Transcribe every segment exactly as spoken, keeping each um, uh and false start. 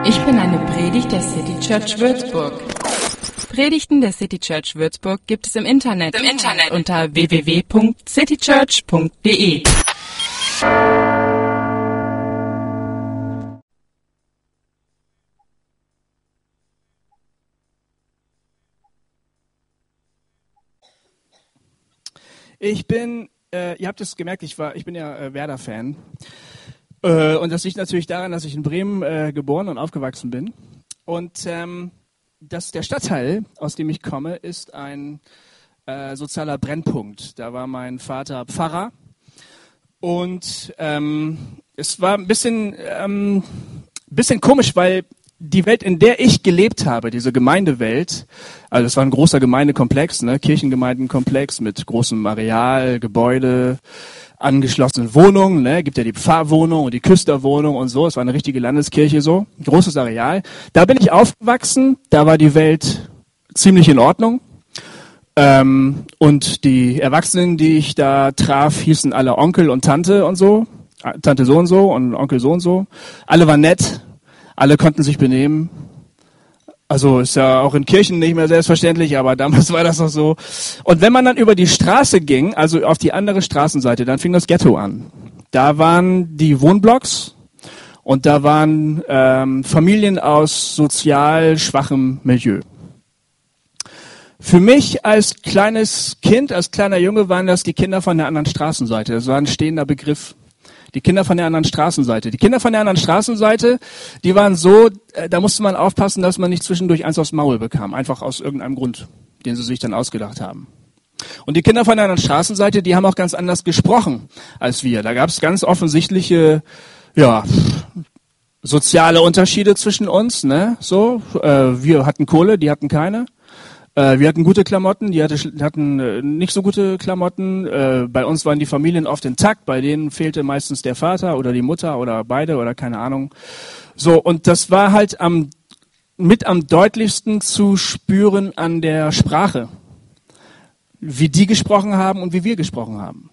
Ich bin eine Predigt der City Church Würzburg. Predigten der City Church Würzburg gibt es im Internet, Im Internet. unter w w w punkt citychurch punkt d e. Ich bin, äh, ihr habt es gemerkt, ich war, ich bin ja äh, Werder-Fan. Äh, und das liegt natürlich daran, dass ich in Bremen äh, geboren und aufgewachsen bin. Und ähm, das, der Stadtteil, aus dem ich komme, ist ein äh, sozialer Brennpunkt. Da war mein Vater Pfarrer. Und ähm, es war ein bisschen, ähm, bisschen komisch, weil die Welt, in der ich gelebt habe, diese Gemeindewelt, also es war ein großer Gemeindekomplex, ne, Kirchengemeindenkomplex mit großem Areal, Gebäude, angeschlossenen Wohnungen, ne, gibt ja die Pfarrwohnung und die Küsterwohnung und so, es war eine richtige Landeskirche so, großes Areal. Da bin ich aufgewachsen, da war die Welt ziemlich in Ordnung. Ähm, und die Erwachsenen, die ich da traf, hießen alle Onkel und Tante und so, Tante so und so und Onkel so und so. Alle waren nett. Alle konnten sich benehmen. Also ist ja auch in Kirchen nicht mehr selbstverständlich, aber damals war das noch so. Und wenn man dann über die Straße ging, also auf die andere Straßenseite, dann fing das Ghetto an. Da waren die Wohnblocks und da waren ähm, Familien aus sozial schwachem Milieu. Für mich als kleines Kind, als kleiner Junge, waren das die Kinder von der anderen Straßenseite. Das war ein stehender Begriff. Die Kinder von der anderen Straßenseite. Die Kinder von der anderen Straßenseite, die waren so, äh, da musste man aufpassen, dass man nicht zwischendurch eins aufs Maul bekam. Einfach aus irgendeinem Grund, den sie sich dann ausgedacht haben. Und die Kinder von der anderen Straßenseite, die haben auch ganz anders gesprochen als wir. Da gab es ganz offensichtliche, ja, soziale Unterschiede zwischen uns, ne? So, äh, wir hatten Kohle, die hatten keine. Wir hatten gute Klamotten, die hatten nicht so gute Klamotten. Bei uns waren die Familien oft intakt, bei denen fehlte meistens der Vater oder die Mutter oder beide oder keine Ahnung. So, und das war halt am, mit am deutlichsten zu spüren an der Sprache, wie die gesprochen haben und wie wir gesprochen haben.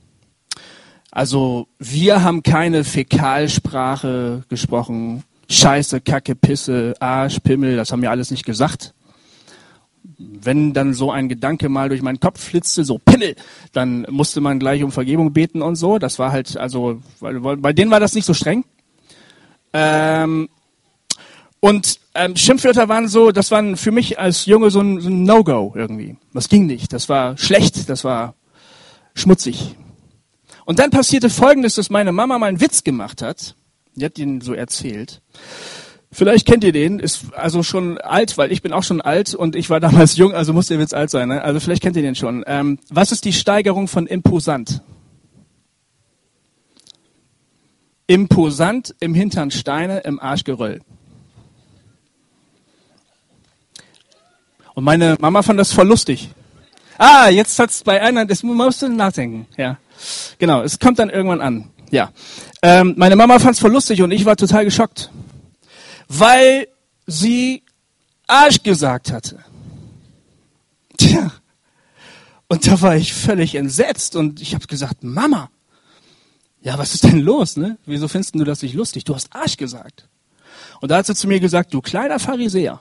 Also wir haben keine Fäkalsprache gesprochen, Scheiße, Kacke, Pisse, Arsch, Pimmel, das haben wir alles nicht gesagt. Wenn dann so ein Gedanke mal durch meinen Kopf flitzte, so Pimmel, dann musste man gleich um Vergebung beten und so. Das war halt, also, weil, weil, bei denen war das nicht so streng. Ähm, und ähm, Schimpfwörter waren so, das waren für mich als Junge so ein, so ein No-Go irgendwie. Das ging nicht, das war schlecht, das war schmutzig. Und dann passierte Folgendes, dass meine Mama mal einen Witz gemacht hat. Die hat ihn so erzählt. Vielleicht kennt ihr den, ist also schon alt, weil ich bin auch schon alt und ich war damals jung, also muss der Witz alt sein. Ne? Also vielleicht kennt ihr den schon. Ähm, was ist die Steigerung von imposant? Imposant, im Hintern Steine, im Arsch Geröll. Und meine Mama fand das voll lustig. Ah, jetzt hat's bei einer, das musst du nachdenken. Ja, genau, es kommt dann irgendwann an. Ja, ähm, meine Mama fand's voll lustig und ich war total geschockt. Weil sie Arsch gesagt hatte. Tja, und da war ich völlig entsetzt und ich habe gesagt, Mama, ja, was ist denn los, ne? Wieso findest du das nicht lustig? Du hast Arsch gesagt. Und da hat sie zu mir gesagt, du kleiner Pharisäer.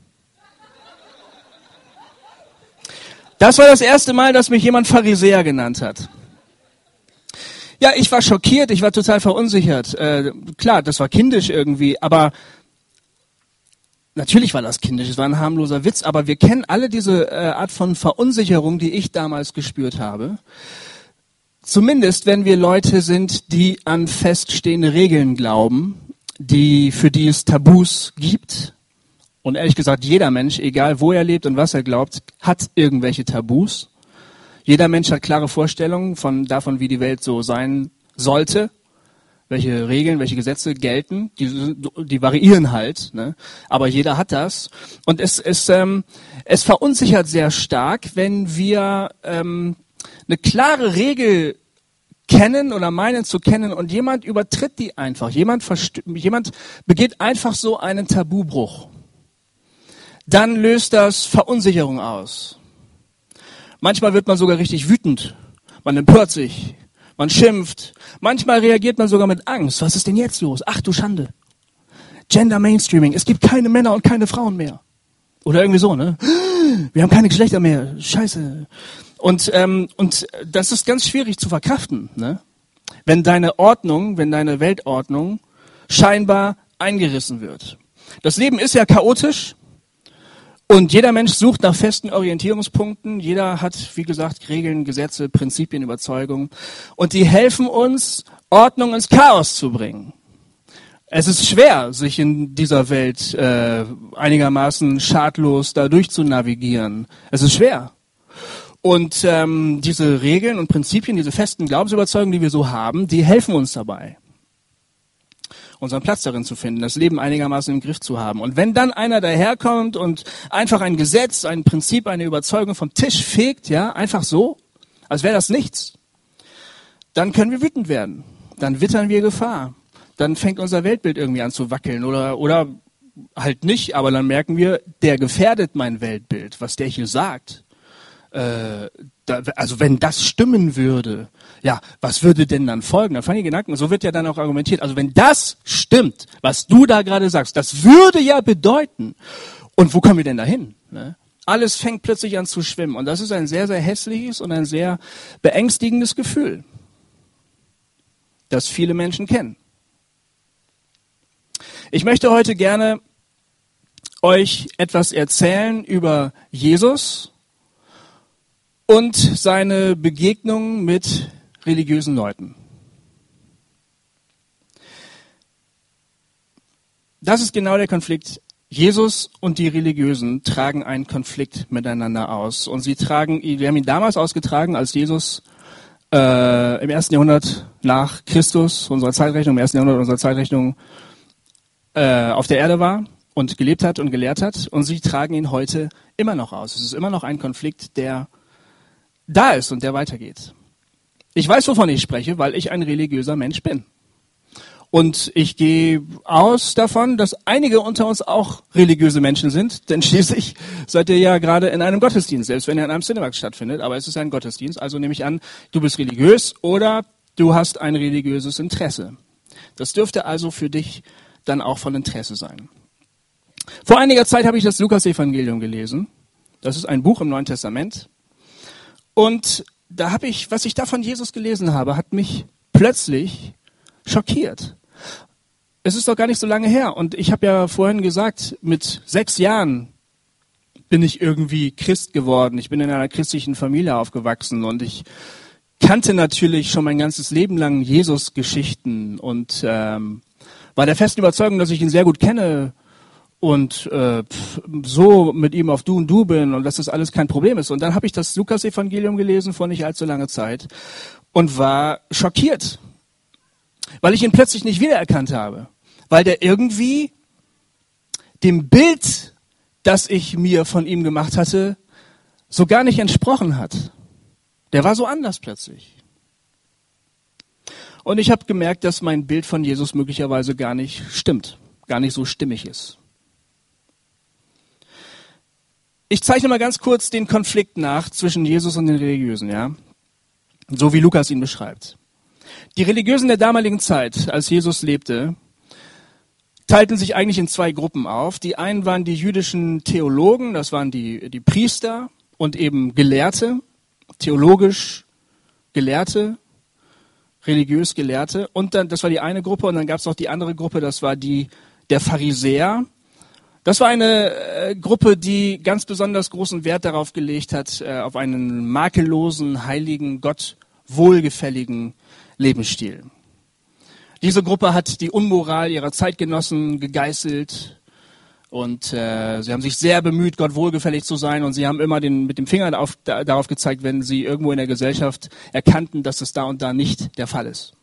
Das war das erste Mal, dass mich jemand Pharisäer genannt hat. Ja, ich war schockiert, ich war total verunsichert. Äh, klar, das war kindisch irgendwie, aber natürlich war das kindisch, es war ein harmloser Witz, aber wir kennen alle diese äh, Art von Verunsicherung, die ich damals gespürt habe. Zumindest, wenn wir Leute sind, die an feststehende Regeln glauben, die für die es Tabus gibt. Und ehrlich gesagt, jeder Mensch, egal wo er lebt und was er glaubt, hat irgendwelche Tabus. Jeder Mensch hat klare Vorstellungen von davon, wie die Welt so sein sollte. Welche Regeln, welche Gesetze gelten, die, die variieren halt, ne? Aber jeder hat das. Und es, es, ähm, es verunsichert sehr stark, wenn wir ähm, eine klare Regel kennen oder meinen zu kennen und jemand übertritt die einfach. Jemand, verst- jemand begeht einfach so einen Tabubruch. Dann löst das Verunsicherung aus. Manchmal wird man sogar richtig wütend. Man empört sich. Man schimpft. Manchmal reagiert man sogar mit Angst. Was ist denn jetzt los? Ach du Schande. Gender Mainstreaming. Es gibt keine Männer und keine Frauen mehr. Oder irgendwie so, ne? Wir haben keine Geschlechter mehr. Scheiße. Und, ähm, und das ist ganz schwierig zu verkraften, ne? Wenn deine Ordnung, wenn deine Weltordnung scheinbar eingerissen wird. Das Leben ist ja chaotisch und jeder Mensch sucht nach festen Orientierungspunkten. Jeder hat, wie gesagt, Regeln, Gesetze, Prinzipien, Überzeugungen. Und die helfen uns, Ordnung ins Chaos zu bringen. Es ist schwer, sich in dieser Welt äh, einigermaßen schadlos da durchzunavigieren. Es ist schwer. Und ähm, diese Regeln und Prinzipien, diese festen Glaubensüberzeugungen, die wir so haben, die helfen uns dabei, unseren Platz darin zu finden, das Leben einigermaßen im Griff zu haben. Und wenn dann einer daherkommt und einfach ein Gesetz, ein Prinzip, eine Überzeugung vom Tisch fegt, ja, einfach so, als wäre das nichts, dann können wir wütend werden. Dann wittern wir Gefahr. Dann fängt unser Weltbild irgendwie an zu wackeln oder, oder halt nicht, aber dann merken wir, der gefährdet mein Weltbild, was der hier sagt. Äh, da, also wenn das stimmen würde, ja, was würde denn dann folgen? Dann fangen die Gedanken, so wird ja dann auch argumentiert, also wenn das stimmt, was du da gerade sagst, das würde ja bedeuten, und wo kommen wir denn da hin? Ne? Alles fängt plötzlich an zu schwimmen und das ist ein sehr, sehr hässliches und ein sehr beängstigendes Gefühl, das viele Menschen kennen. Ich möchte heute gerne euch etwas erzählen über Jesus und seine Begegnung mit religiösen Leuten. Das ist genau der Konflikt. Jesus und die Religiösen tragen einen Konflikt miteinander aus. Und sie tragen, wir haben ihn damals ausgetragen, als Jesus äh, im ersten Jahrhundert nach Christus, unserer Zeitrechnung, im ersten Jahrhundert unserer Zeitrechnung, äh, auf der Erde war und gelebt hat und gelehrt hat. Und sie tragen ihn heute immer noch aus. Es ist immer noch ein Konflikt, der da ist und der weitergeht. Ich weiß, wovon ich spreche, weil ich ein religiöser Mensch bin. Und ich gehe aus davon, dass einige unter uns auch religiöse Menschen sind, denn schließlich seid ihr ja gerade in einem Gottesdienst, selbst wenn er in einem Cinemax stattfindet, aber es ist ein Gottesdienst, also nehme ich an, du bist religiös oder du hast ein religiöses Interesse. Das dürfte also für dich dann auch von Interesse sein. Vor einiger Zeit habe ich das Lukas-Evangelium gelesen. Das ist ein Buch im Neuen Testament. Und da habe ich, was ich da von Jesus gelesen habe, hat mich plötzlich schockiert. Es ist doch gar nicht so lange her. Und ich habe ja vorhin gesagt, mit sechs Jahren bin ich irgendwie Christ geworden. Ich bin in einer christlichen Familie aufgewachsen und ich kannte natürlich schon mein ganzes Leben lang Jesus-Geschichten und ähm, war der festen Überzeugung, dass ich ihn sehr gut kenne und äh, so mit ihm auf Du und Du bin und dass das alles kein Problem ist. Und dann habe ich das Lukas-Evangelium gelesen vor nicht allzu langer Zeit und war schockiert, weil ich ihn plötzlich nicht wiedererkannt habe. Weil der irgendwie dem Bild, das ich mir von ihm gemacht hatte, so gar nicht entsprochen hat. Der war so anders plötzlich. Und ich habe gemerkt, dass mein Bild von Jesus möglicherweise gar nicht stimmt, gar nicht so stimmig ist. Ich zeichne mal ganz kurz den Konflikt nach zwischen Jesus und den Religiösen, ja, so wie Lukas ihn beschreibt. Die Religiösen der damaligen Zeit, als Jesus lebte, teilten sich eigentlich in zwei Gruppen auf. Die einen waren die jüdischen Theologen, das waren die, die Priester und eben Gelehrte, theologisch Gelehrte, religiös Gelehrte. Und dann, das war die eine Gruppe, und dann gab es noch die andere Gruppe, das war die der Pharisäer. Das war eine äh, Gruppe, die ganz besonders großen Wert darauf gelegt hat, äh, auf einen makellosen, heiligen, Gott wohlgefälligen Lebensstil. Diese Gruppe hat die Unmoral ihrer Zeitgenossen gegeißelt und äh, sie haben sich sehr bemüht, Gott wohlgefällig zu sein, und sie haben immer den, mit dem Finger auf, da, darauf gezeigt, wenn sie irgendwo in der Gesellschaft erkannten, dass es da und da nicht der Fall ist.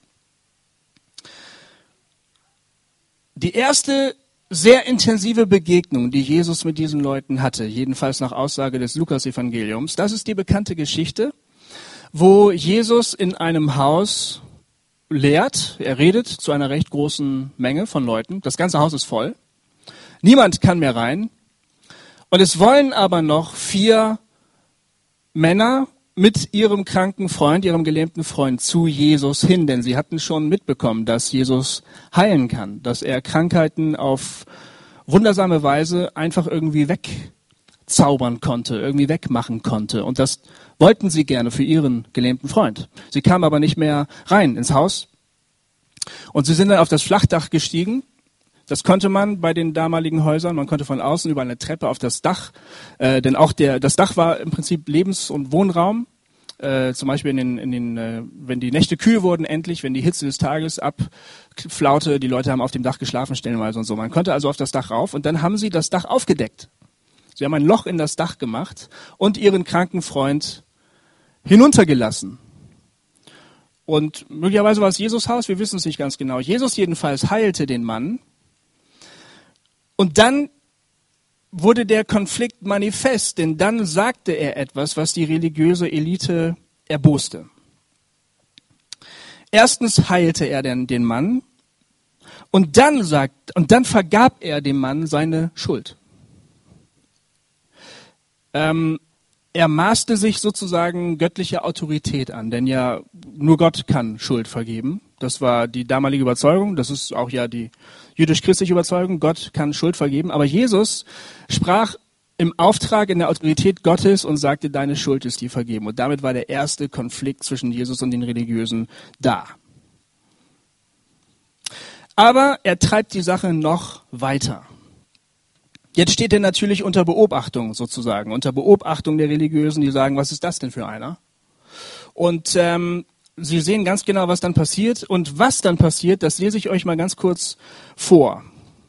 Die erste sehr intensive Begegnung, die Jesus mit diesen Leuten hatte, jedenfalls nach Aussage des Lukas-Evangeliums, das ist die bekannte Geschichte, wo Jesus in einem Haus lehrt, er redet zu einer recht großen Menge von Leuten. Das ganze Haus ist voll. Niemand kann mehr rein. Und es wollen aber noch vier Männer mit ihrem kranken Freund, ihrem gelähmten Freund zu Jesus hin, denn sie hatten schon mitbekommen, dass Jesus heilen kann, dass er Krankheiten auf wundersame Weise einfach irgendwie wegzaubern konnte, irgendwie wegmachen konnte. Und das wollten sie gerne für ihren gelähmten Freund. Sie kamen aber nicht mehr rein ins Haus und sie sind dann auf das Flachdach gestiegen. Das konnte man bei den damaligen Häusern, man konnte von außen über eine Treppe auf das Dach, äh, denn auch der, das Dach war im Prinzip Lebens- und Wohnraum, äh, zum Beispiel in den, in den, äh, wenn die Nächte kühl wurden endlich, wenn die Hitze des Tages abflaute, die Leute haben auf dem Dach geschlafen stellenweise und so. Man konnte also auf das Dach rauf und dann haben sie das Dach aufgedeckt. Sie haben ein Loch in das Dach gemacht und ihren kranken Freund hinuntergelassen. Und möglicherweise war es Jesus Haus, wir wissen es nicht ganz genau. Jesus jedenfalls heilte den Mann. Und dann wurde der Konflikt manifest, denn dann sagte er etwas, was die religiöse Elite erboste. Erstens heilte er den, den Mann und dann sagt, und dann vergab er dem Mann seine Schuld. Ähm, er maßte sich sozusagen göttliche Autorität an, denn ja nur Gott kann Schuld vergeben. Das war die damalige Überzeugung, das ist auch ja die jüdisch-christliche Überzeugung, Gott kann Schuld vergeben. Aber Jesus sprach im Auftrag, in der Autorität Gottes und sagte, deine Schuld ist dir vergeben. Und damit war der erste Konflikt zwischen Jesus und den Religiösen da. Aber er treibt die Sache noch weiter. Jetzt steht er natürlich unter Beobachtung sozusagen, unter Beobachtung der Religiösen, die sagen, was ist das denn für einer? Und ähm, Sie sehen ganz genau, was dann passiert. Und was dann passiert, das lese ich euch mal ganz kurz vor.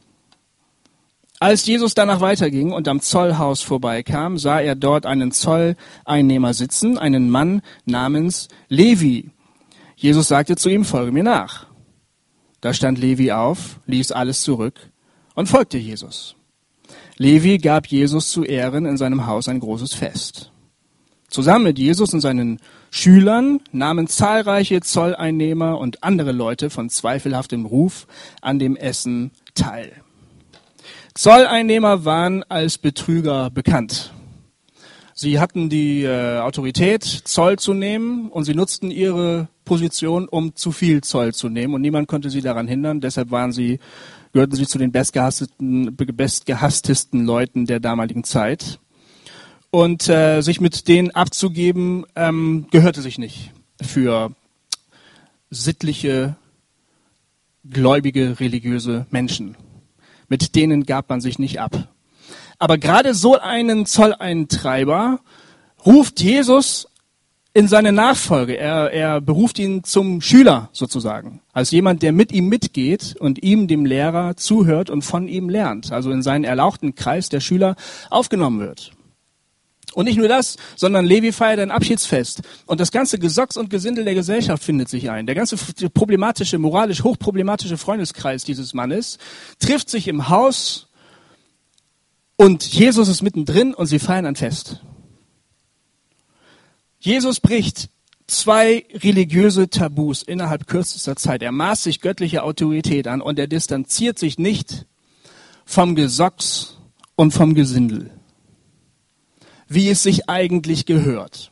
Als Jesus danach weiterging und am Zollhaus vorbeikam, sah er dort einen Zolleinnehmer sitzen, einen Mann namens Levi. Jesus sagte zu ihm, folge mir nach. Da stand Levi auf, ließ alles zurück und folgte Jesus. Levi gab Jesus zu Ehren in seinem Haus ein großes Fest. Zusammen mit Jesus und seinen Schülern nahmen zahlreiche Zolleinnehmer und andere Leute von zweifelhaftem Ruf an dem Essen teil. Zolleinnehmer waren als Betrüger bekannt. Sie hatten die äh, Autorität, Zoll zu nehmen, und sie nutzten ihre Position, um zu viel Zoll zu nehmen, und niemand konnte sie daran hindern. Deshalb waren sie, gehörten sie zu den bestgehasstesten, bestgehasstesten Leuten der damaligen Zeit. Und äh, sich mit denen abzugeben, ähm, gehörte sich nicht für sittliche, gläubige, religiöse Menschen. Mit denen gab man sich nicht ab. Aber gerade so einen Zolleintreiber ruft Jesus in seine Nachfolge. Er, er beruft ihn zum Schüler sozusagen, als jemand, der mit ihm mitgeht und ihm, dem Lehrer, zuhört und von ihm lernt. Also in seinen erlauchten Kreis der Schüler aufgenommen wird. Und nicht nur das, sondern Levi feiert ein Abschiedsfest. Und das ganze Gesocks und Gesindel der Gesellschaft findet sich ein. Der ganze problematische, moralisch hochproblematische Freundeskreis dieses Mannes trifft sich im Haus und Jesus ist mittendrin und sie feiern ein Fest. Jesus bricht zwei religiöse Tabus innerhalb kürzester Zeit. Er maßt sich göttliche Autorität an und er distanziert sich nicht vom Gesocks und vom Gesindel, wie es sich eigentlich gehört.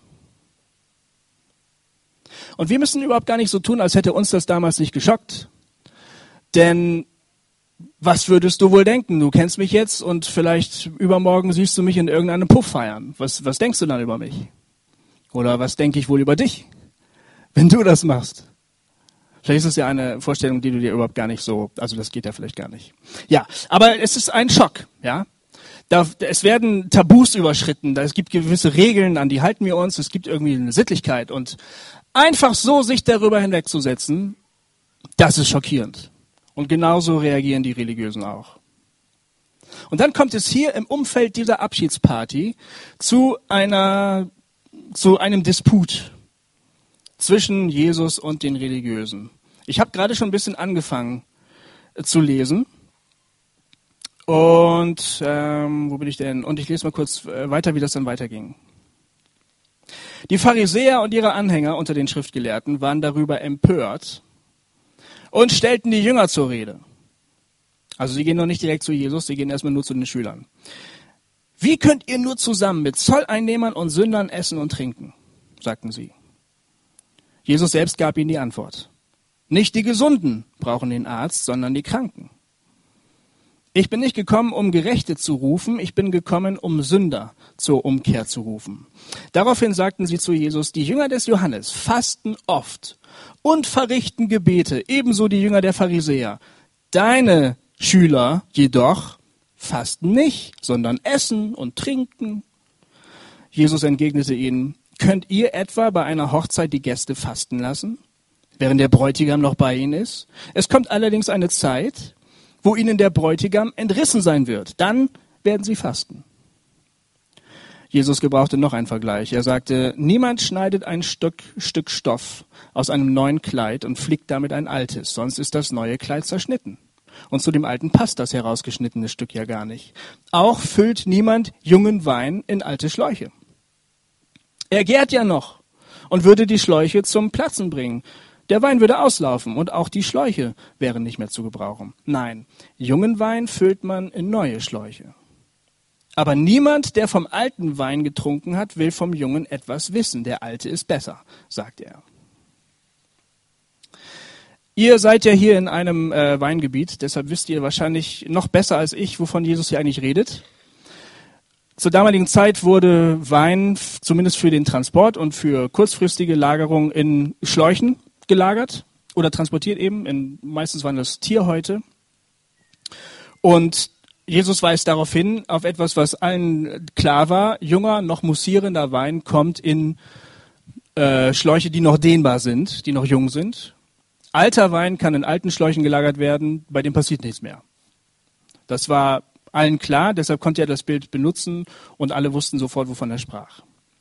Und wir müssen überhaupt gar nicht so tun, als hätte uns das damals nicht geschockt. Denn was würdest du wohl denken? Du kennst mich jetzt und vielleicht übermorgen siehst du mich in irgendeinem Puff feiern. Was, was denkst du dann über mich? Oder was denke ich wohl über dich, wenn du das machst? Vielleicht ist es ja eine Vorstellung, die du dir überhaupt gar nicht so, also das geht ja vielleicht gar nicht. Ja, aber es ist ein Schock, ja. Da, es werden Tabus überschritten, es gibt gewisse Regeln, an die halten wir uns, es gibt irgendwie eine Sittlichkeit. Und einfach so sich darüber hinwegzusetzen, das ist schockierend. Und genauso reagieren die Religiösen auch. Und dann kommt es hier im Umfeld dieser Abschiedsparty zu einer, zu einem Disput zwischen Jesus und den Religiösen. Ich habe gerade schon ein bisschen angefangen äh, zu lesen. Und ähm, wo bin ich denn? Und ich lese mal kurz äh, weiter, wie das dann weiterging. Die Pharisäer und ihre Anhänger unter den Schriftgelehrten waren darüber empört und stellten die Jünger zur Rede. Also sie gehen noch nicht direkt zu Jesus, sie gehen erstmal nur zu den Schülern. Wie könnt ihr nur zusammen mit Zolleinnehmern und Sündern essen und trinken? sagten sie. Jesus selbst gab ihnen die Antwort. Nicht die Gesunden brauchen den Arzt, sondern die Kranken. Ich bin nicht gekommen, um Gerechte zu rufen, ich bin gekommen, um Sünder zur Umkehr zu rufen. Daraufhin sagten sie zu Jesus, die Jünger des Johannes fasten oft und verrichten Gebete, ebenso die Jünger der Pharisäer. Deine Schüler jedoch fasten nicht, sondern essen und trinken. Jesus entgegnete ihnen, könnt ihr etwa bei einer Hochzeit die Gäste fasten lassen, während der Bräutigam noch bei ihnen ist? Es kommt allerdings eine Zeit, wo ihnen der Bräutigam entrissen sein wird. Dann werden sie fasten. Jesus gebrauchte noch einen Vergleich. Er sagte, niemand schneidet ein Stück, Stück Stoff aus einem neuen Kleid und flickt damit ein altes, sonst ist das neue Kleid zerschnitten. Und zu dem alten passt das herausgeschnittene Stück ja gar nicht. Auch füllt niemand jungen Wein in alte Schläuche. Er gärt ja noch und würde die Schläuche zum Platzen bringen. Der Wein würde auslaufen und auch die Schläuche wären nicht mehr zu gebrauchen. Nein, jungen Wein füllt man in neue Schläuche. Aber niemand, der vom alten Wein getrunken hat, will vom Jungen etwas wissen. Der alte ist besser, sagt er. Ihr seid ja hier in einem äh, Weingebiet, deshalb wisst ihr wahrscheinlich noch besser als ich, wovon Jesus hier eigentlich redet. Zur damaligen Zeit wurde Wein zumindest für den Transport und für kurzfristige Lagerung in Schläuchen gelagert oder transportiert eben, in, meistens waren das Tierhäute. Und Jesus weist darauf hin, auf etwas, was allen klar war, junger, noch mussierender Wein kommt in äh, Schläuche, die noch dehnbar sind, die noch jung sind. Alter Wein kann in alten Schläuchen gelagert werden, bei dem passiert nichts mehr. Das war allen klar, deshalb konnte er das Bild benutzen und alle wussten sofort, wovon er sprach.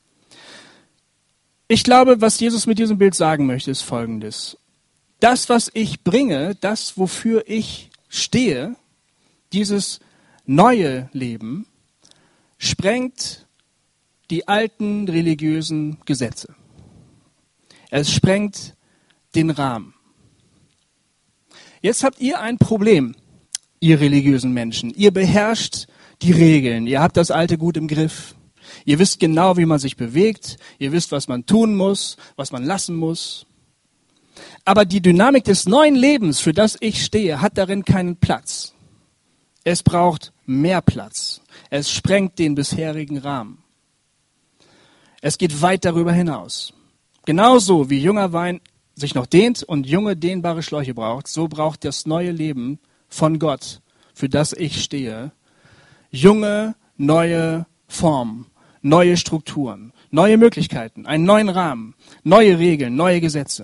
Ich glaube, was Jesus mit diesem Bild sagen möchte, ist Folgendes. Das, was ich bringe, das, wofür ich stehe, dieses neue Leben, sprengt die alten religiösen Gesetze. Es sprengt den Rahmen. Jetzt habt ihr ein Problem, ihr religiösen Menschen. Ihr beherrscht die Regeln, ihr habt das Alte gut im Griff. Ihr wisst genau, wie man sich bewegt. Ihr wisst, was man tun muss, was man lassen muss. Aber die Dynamik des neuen Lebens, für das ich stehe, hat darin keinen Platz. Es braucht mehr Platz. Es sprengt den bisherigen Rahmen. Es geht weit darüber hinaus. Genauso wie junger Wein sich noch dehnt und junge, dehnbare Schläuche braucht, so braucht das neue Leben von Gott, für das ich stehe, junge, neue Formen. Neue Strukturen, neue Möglichkeiten, einen neuen Rahmen, neue Regeln, neue Gesetze.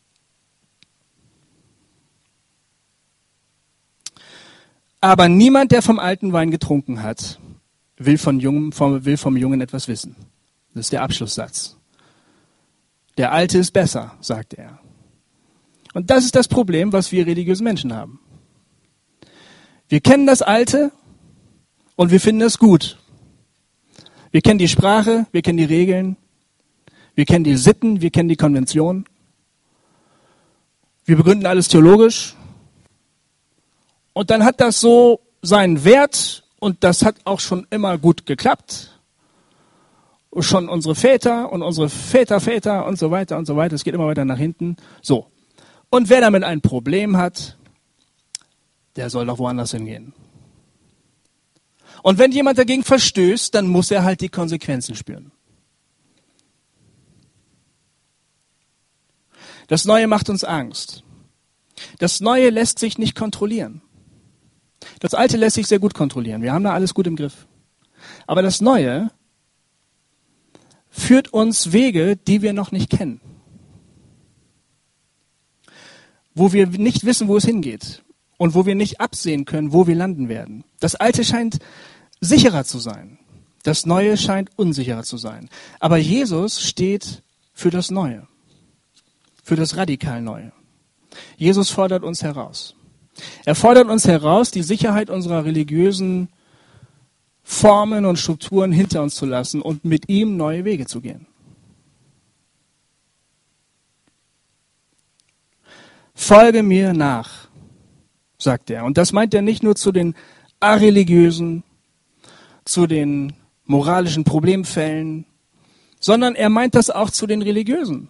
Aber niemand, der vom alten Wein getrunken hat, will, von Jungen, vom, will vom Jungen etwas wissen. Das ist der Abschlusssatz. Der Alte ist besser, sagt er. Und das ist das Problem, was wir religiösen Menschen haben. Wir kennen das Alte und wir finden es gut. Wir kennen die Sprache, wir kennen die Regeln, wir kennen die Sitten, wir kennen die Konventionen. Wir begründen alles theologisch. Und dann hat das so seinen Wert und das hat auch schon immer gut geklappt. Und schon unsere Väter und unsere Väterväter und so weiter und so weiter. Es geht immer weiter nach hinten. So. Und wer damit ein Problem hat, der soll doch woanders hingehen. Und wenn jemand dagegen verstößt, dann muss er halt die Konsequenzen spüren. Das Neue macht uns Angst. Das Neue lässt sich nicht kontrollieren. Das Alte lässt sich sehr gut kontrollieren. Wir haben da alles gut im Griff. Aber das Neue führt uns Wege, die wir noch nicht kennen. Wo wir nicht wissen, wo es hingeht. Und wo wir nicht absehen können, wo wir landen werden. Das Alte scheint sicherer zu sein. Das Neue scheint unsicherer zu sein. Aber Jesus steht für das Neue. Für das radikal Neue. Jesus fordert uns heraus. Er fordert uns heraus, die Sicherheit unserer religiösen Formen und Strukturen hinter uns zu lassen und mit ihm neue Wege zu gehen. Folge mir nach, sagt er. Und das meint er nicht nur zu den areligiösen, zu den moralischen Problemfällen, sondern er meint das auch zu den Religiösen.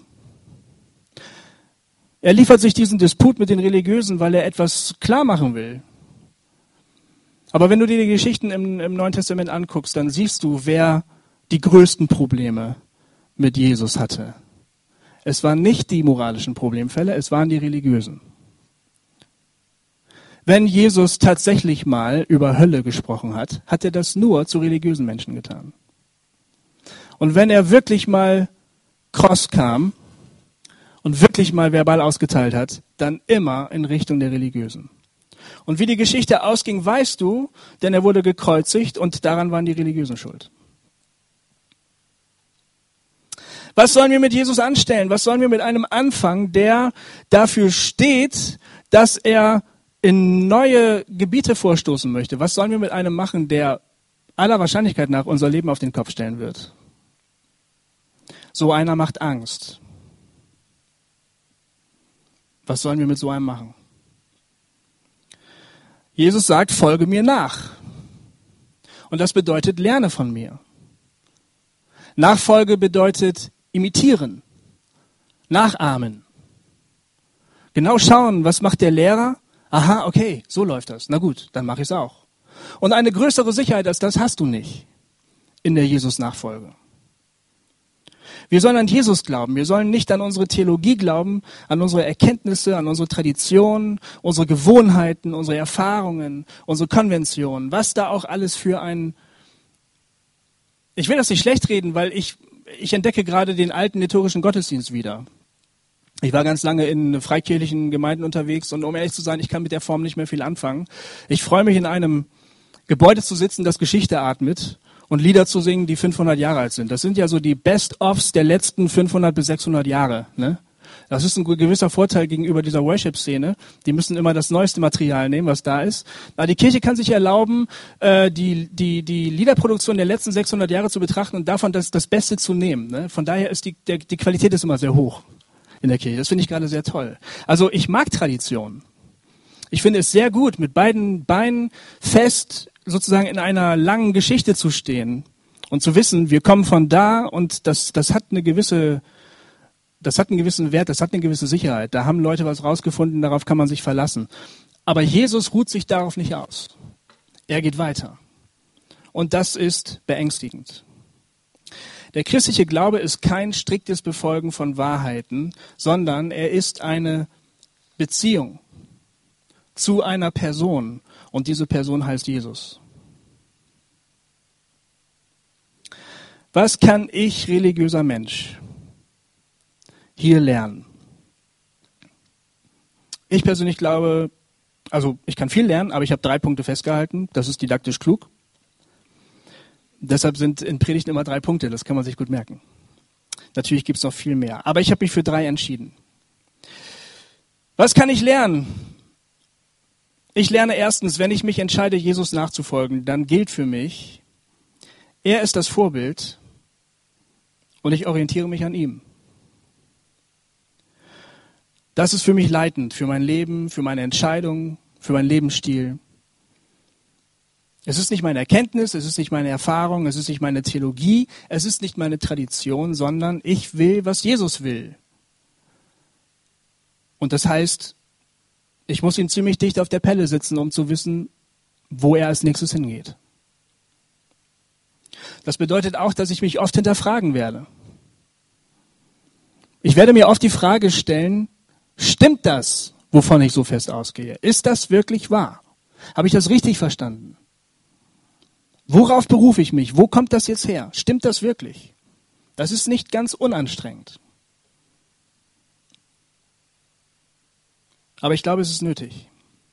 Er liefert sich diesen Disput mit den Religiösen, weil er etwas klar machen will. Aber wenn du dir die Geschichten im, im Neuen Testament anguckst, dann siehst du, wer die größten Probleme mit Jesus hatte. Es waren nicht die moralischen Problemfälle, es waren die Religiösen. Wenn Jesus tatsächlich mal über Hölle gesprochen hat, hat er das nur zu religiösen Menschen getan. Und wenn er wirklich mal kross kam und wirklich mal verbal ausgeteilt hat, dann immer in Richtung der Religiösen. Und wie die Geschichte ausging, weißt du, denn er wurde gekreuzigt und daran waren die Religiösen schuld. Was sollen wir mit Jesus anstellen? Was sollen wir mit einem anfangen, der dafür steht, dass er in neue Gebiete vorstoßen möchte? Was sollen wir mit einem machen, der aller Wahrscheinlichkeit nach unser Leben auf den Kopf stellen wird? So einer macht Angst. Was sollen wir mit so einem machen? Jesus sagt, folge mir nach. Und das bedeutet, lerne von mir. Nachfolge bedeutet imitieren, nachahmen. Genau schauen, was macht der Lehrer? Aha, okay, so läuft das. Na gut, dann mache ich es auch. Und eine größere Sicherheit als das hast du nicht in der Jesus-Nachfolge. Wir sollen an Jesus glauben. Wir sollen nicht an unsere Theologie glauben, an unsere Erkenntnisse, an unsere Traditionen, unsere Gewohnheiten, unsere Erfahrungen, unsere Konventionen. Was da auch alles für ein... Ich will das nicht schlecht reden, weil ich, ich entdecke gerade den alten liturgischen Gottesdienst wieder. Ich war ganz lange in freikirchlichen Gemeinden unterwegs und um ehrlich zu sein, ich kann mit der Form nicht mehr viel anfangen. Ich freue mich, in einem Gebäude zu sitzen, das Geschichte atmet und Lieder zu singen, die fünfhundert Jahre alt sind. Das sind ja so die Best-ofs der letzten fünfhundert bis sechshundert Jahre. Ne? Das ist ein gewisser Vorteil gegenüber dieser Worship-Szene. Die müssen immer das neueste Material nehmen, was da ist. Aber die Kirche kann sich erlauben, äh, die, die, die Liederproduktion der letzten sechshundert Jahre zu betrachten und davon das, das Beste zu nehmen. Ne? Von daher ist die, der, die Qualität ist immer sehr hoch in der Kirche. Das finde ich gerade sehr toll. Also ich mag Tradition. Ich finde es sehr gut, mit beiden Beinen fest sozusagen in einer langen Geschichte zu stehen und zu wissen, wir kommen von da und das, das hat eine gewisse, das hat einen gewissen Wert, das hat eine gewisse Sicherheit. Da haben Leute was rausgefunden, darauf kann man sich verlassen. Aber Jesus ruht sich darauf nicht aus. Er geht weiter. Und das ist beängstigend. Der christliche Glaube ist kein striktes Befolgen von Wahrheiten, sondern er ist eine Beziehung zu einer Person. Und diese Person heißt Jesus. Was kann ich, religiöser Mensch, hier lernen? Ich persönlich glaube, also ich kann viel lernen, aber ich habe drei Punkte festgehalten. Das ist didaktisch klug. Deshalb sind in Predigten immer drei Punkte, das kann man sich gut merken. Natürlich gibt es noch viel mehr, aber ich habe mich für drei entschieden. Was kann ich lernen? Ich lerne erstens, wenn ich mich entscheide, Jesus nachzufolgen, dann gilt für mich, er ist das Vorbild und ich orientiere mich an ihm. Das ist für mich leitend, für mein Leben, für meine Entscheidungen, für meinen Lebensstil. Es ist nicht meine Erkenntnis, es ist nicht meine Erfahrung, es ist nicht meine Theologie, es ist nicht meine Tradition, sondern ich will, was Jesus will. Und das heißt, ich muss ihm ziemlich dicht auf der Pelle sitzen, um zu wissen, wo er als nächstes hingeht. Das bedeutet auch, dass ich mich oft hinterfragen werde. Ich werde mir oft die Frage stellen, stimmt das, wovon ich so fest ausgehe? Ist das wirklich wahr? Habe ich das richtig verstanden? Worauf berufe ich mich? Wo kommt das jetzt her? Stimmt das wirklich? Das ist nicht ganz unanstrengend. Aber ich glaube, es ist nötig.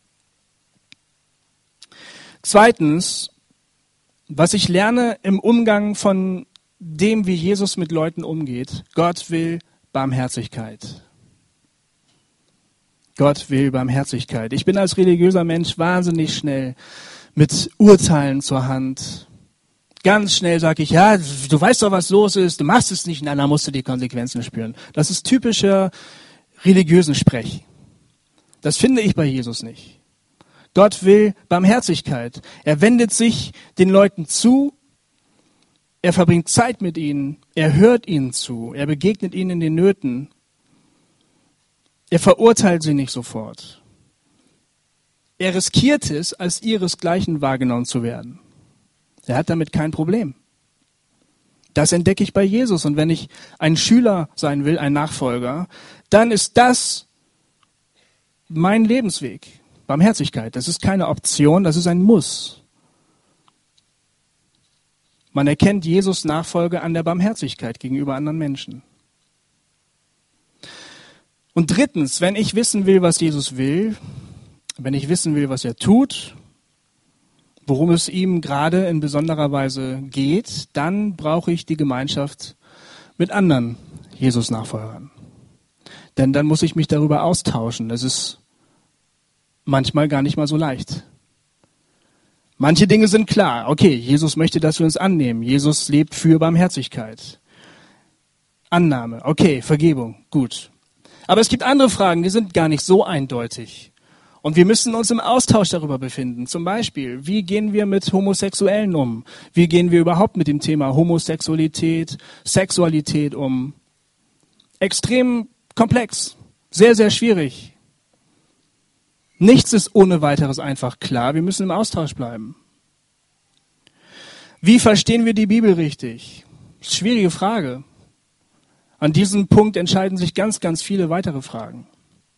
Zweitens, was ich lerne im Umgang von dem, wie Jesus mit Leuten umgeht, Gott will Barmherzigkeit. Gott will Barmherzigkeit. Ich bin als religiöser Mensch wahnsinnig schnell mit Urteilen zur Hand. Ganz schnell sage ich, ja, du weißt doch, was los ist, du machst es nicht, na, dann musst du die Konsequenzen spüren. Das ist typischer religiösen Sprech. Das finde ich bei Jesus nicht. Gott will Barmherzigkeit. Er wendet sich den Leuten zu Er verbringt Zeit mit ihnen, er hört ihnen zu, er begegnet ihnen in den Nöten. Er verurteilt sie nicht sofort. Er riskiert es, als ihresgleichen wahrgenommen zu werden. Er hat damit kein Problem. Das entdecke ich bei Jesus. Und wenn ich ein Schüler sein will, ein Nachfolger, dann ist das mein Lebensweg. Barmherzigkeit, das ist keine Option, das ist ein Muss. Man erkennt Jesus Nachfolge an der Barmherzigkeit gegenüber anderen Menschen. Und drittens, wenn ich wissen will, was Jesus will, wenn ich wissen will, was er tut, worum es ihm gerade in besonderer Weise geht, dann brauche ich die Gemeinschaft mit anderen Jesus-Nachfolgern. Denn dann muss ich mich darüber austauschen. Das ist manchmal gar nicht mal so leicht. Manche Dinge sind klar. Okay, Jesus möchte, dass wir uns annehmen. Jesus lebt für Barmherzigkeit. Annahme. Okay, Vergebung. Gut. Aber es gibt andere Fragen, die sind gar nicht so eindeutig. Und wir müssen uns im Austausch darüber befinden. Zum Beispiel, wie gehen wir mit Homosexuellen um? Wie gehen wir überhaupt mit dem Thema Homosexualität, Sexualität um? Extrem komplex. Sehr, sehr schwierig. Nichts ist ohne weiteres einfach klar. Wir müssen im Austausch bleiben. Wie verstehen wir die Bibel richtig? Schwierige Frage. An diesem Punkt entscheiden sich ganz, ganz viele weitere Fragen.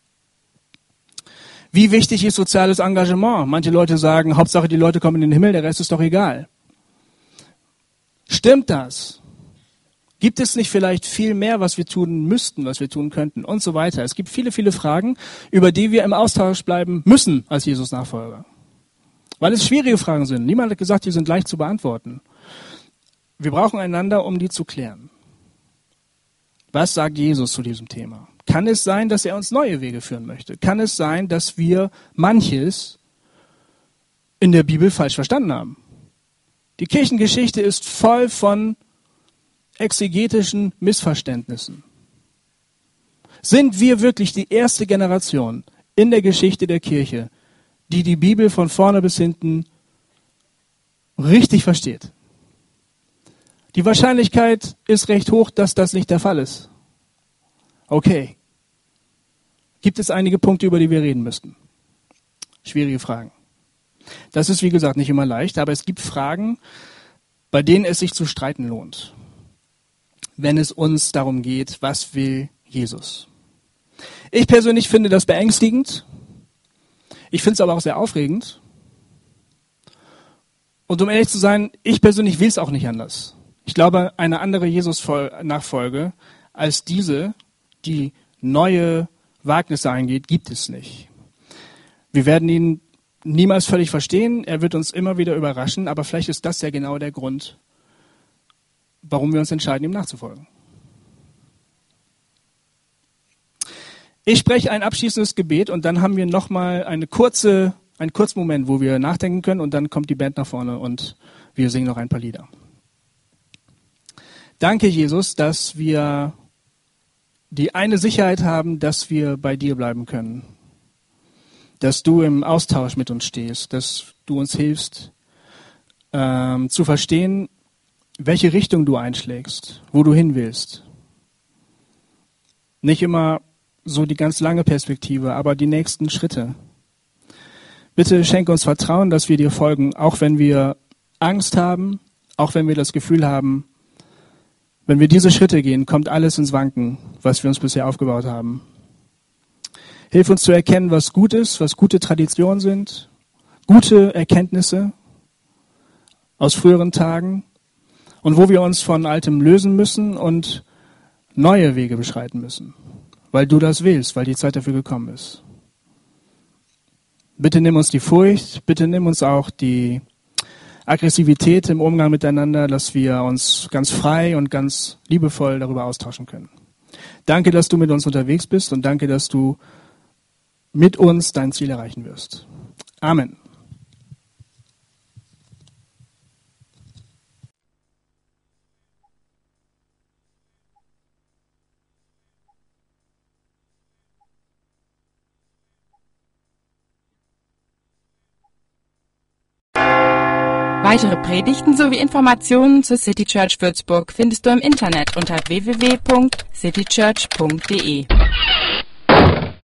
Wie wichtig ist soziales Engagement? Manche Leute sagen, Hauptsache die Leute kommen in den Himmel, der Rest ist doch egal. Stimmt das? Gibt es nicht vielleicht viel mehr, was wir tun müssten, was wir tun könnten und so weiter? Es gibt viele, viele Fragen, über die wir im Austausch bleiben müssen als Jesus-Nachfolger. Weil es schwierige Fragen sind. Niemand hat gesagt, die sind leicht zu beantworten. Wir brauchen einander, um die zu klären. Was sagt Jesus zu diesem Thema? Kann es sein, dass er uns neue Wege führen möchte? Kann es sein, dass wir manches in der Bibel falsch verstanden haben? Die Kirchengeschichte ist voll von exegetischen Missverständnissen. Sind wir wirklich die erste Generation in der Geschichte der Kirche, die die Bibel von vorne bis hinten richtig versteht? Die Wahrscheinlichkeit ist recht hoch, dass das nicht der Fall ist. Okay. Gibt es einige Punkte, über die wir reden müssten? Schwierige Fragen. Das ist, wie gesagt, nicht immer leicht, aber es gibt Fragen, bei denen es sich zu streiten lohnt. Wenn es uns darum geht, was will Jesus? Ich persönlich finde das beängstigend. Ich finde es aber auch sehr aufregend. Und um ehrlich zu sein, ich persönlich will es auch nicht anders. Ich glaube, eine andere Jesus-Nachfolge als diese, die neue Wagnisse eingeht, gibt es nicht. Wir werden ihn niemals völlig verstehen. Er wird uns immer wieder überraschen. Aber vielleicht ist das ja genau der Grund, warum wir uns entscheiden, ihm nachzufolgen. Ich spreche ein abschließendes Gebet und dann haben wir nochmal eine kurze, einen kurzen Moment, wo wir nachdenken können und dann kommt die Band nach vorne und wir singen noch ein paar Lieder. Danke, Jesus, dass wir die eine Sicherheit haben, dass wir bei dir bleiben können. Dass du im Austausch mit uns stehst, dass du uns hilfst, ähm, zu verstehen, welche Richtung du einschlägst, wo du hin willst. Nicht immer so die ganz lange Perspektive, aber die nächsten Schritte. Bitte schenke uns Vertrauen, dass wir dir folgen, auch wenn wir Angst haben, auch wenn wir das Gefühl haben, wenn wir diese Schritte gehen, kommt alles ins Wanken, was wir uns bisher aufgebaut haben. Hilf uns zu erkennen, was gut ist, was gute Traditionen sind, gute Erkenntnisse aus früheren Tagen und wo wir uns von Altem lösen müssen und neue Wege beschreiten müssen, weil du das willst, weil die Zeit dafür gekommen ist. Bitte nimm uns die Furcht, bitte nimm uns auch die Aggressivität im Umgang miteinander, dass wir uns ganz frei und ganz liebevoll darüber austauschen können. Danke, dass du mit uns unterwegs bist und danke, dass du mit uns dein Ziel erreichen wirst. Amen. Weitere Predigten sowie Informationen zur City Church Würzburg findest du im Internet unter w w w punkt city church punkt d e.